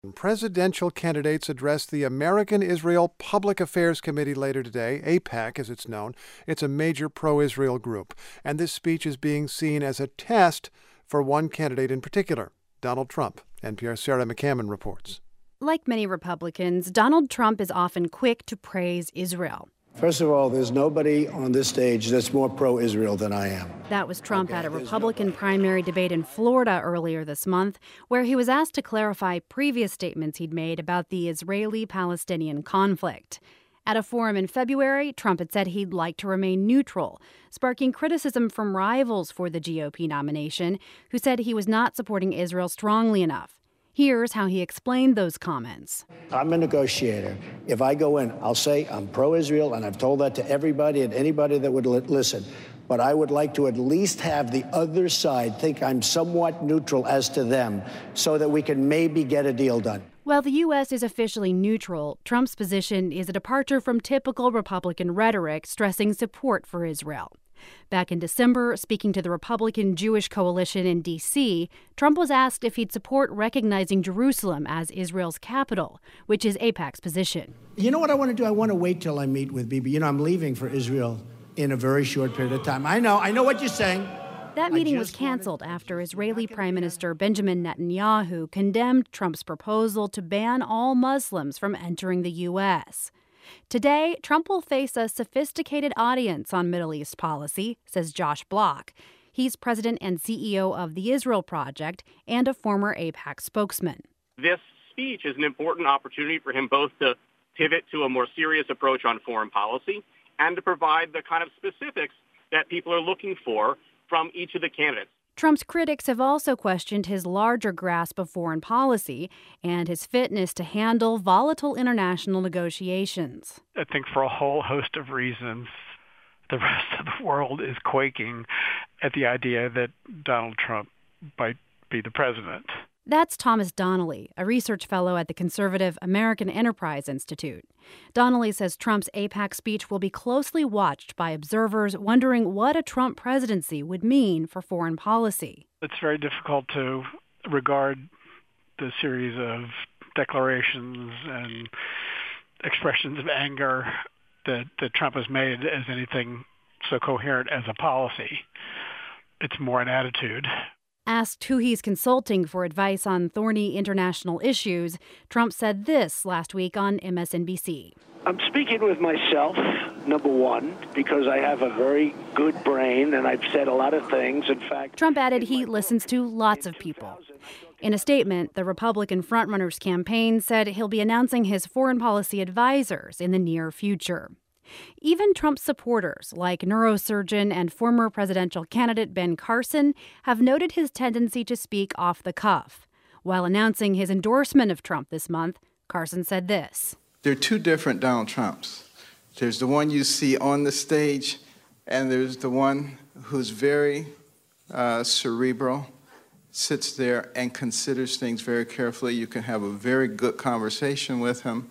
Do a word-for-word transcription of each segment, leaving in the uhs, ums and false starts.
Presidential candidates address the American Israel Public Affairs Committee later today, AIPAC as it's known. It's a major pro-Israel group, and this speech is being seen as a test for one candidate in particular, Donald Trump. N P R's Sarah McCammon reports. Like many Republicans, Donald Trump is often quick to praise Israel. First of all, there's nobody on this stage that's more pro-Israel than I am. That was Trump okay, at a Republican nobody. primary debate in Florida earlier this month, where he was asked to clarify previous statements he'd made about the Israeli-Palestinian conflict. At a forum in February, Trump had said he'd like to remain neutral, sparking criticism from rivals for the G O P nomination, who said he was not supporting Israel strongly enough. Here's how he explained those comments. I'm a negotiator. If I go in, I'll say I'm pro-Israel, and I've told that to everybody and anybody that would li- listen. But I would like to at least have the other side think I'm somewhat neutral as to them so that we can maybe get a deal done. While the U S is officially neutral, Trump's position is a departure from typical Republican rhetoric stressing support for Israel. Back in December, speaking to the Republican Jewish coalition in D C, Trump was asked if he'd support recognizing Jerusalem as Israel's capital, which is AIPAC's position. You know what I want to do? I want to wait till I meet with Bibi. You know, I'm leaving for Israel in a very short period of time. I know, I know what you're saying. That meeting was canceled after Israeli Prime Minister Benjamin Netanyahu condemned Trump's proposal to ban all Muslims from entering the U S. Today, Trump will face a sophisticated audience on Middle East policy, says Josh Block. He's president and C E O of the Israel Project and a former AIPAC spokesman. This speech is an important opportunity for him both to pivot to a more serious approach on foreign policy and to provide the kind of specifics that people are looking for from each of the candidates. Trump's critics have also questioned his larger grasp of foreign policy and his fitness to handle volatile international negotiations. I think for a whole host of reasons, the rest of the world is quaking at the idea that Donald Trump might be the president. That's Thomas Donnelly, a research fellow at the conservative American Enterprise Institute. Donnelly says Trump's AIPAC speech will be closely watched by observers wondering what a Trump presidency would mean for foreign policy. It's very difficult to regard the series of declarations and expressions of anger that, that Trump has made as anything so coherent as a policy. It's more an attitude. Asked who he's consulting for advice on thorny international issues, Trump said this last week on M S N B C. I'm speaking with myself, number one, because I have a very good brain and I've said a lot of things. In fact, Trump added he listens to lots of people. In a statement, the Republican frontrunner's campaign said he'll be announcing his foreign policy advisors in the near future. Even Trump's supporters, like neurosurgeon and former presidential candidate Ben Carson, have noted his tendency to speak off the cuff. While announcing his endorsement of Trump this month, Carson said this. There are two different Donald Trumps. There's the one you see on the stage, and there's the one who's very uh, cerebral, sits there and considers things very carefully. You can have a very good conversation with him.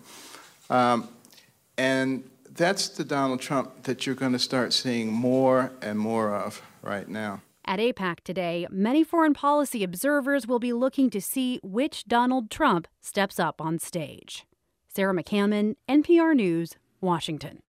Um, and That's the Donald Trump that you're going to start seeing more and more of right now. At AIPAC today, many foreign policy observers will be looking to see which Donald Trump steps up on stage. Sarah McCammon, N P R News, Washington.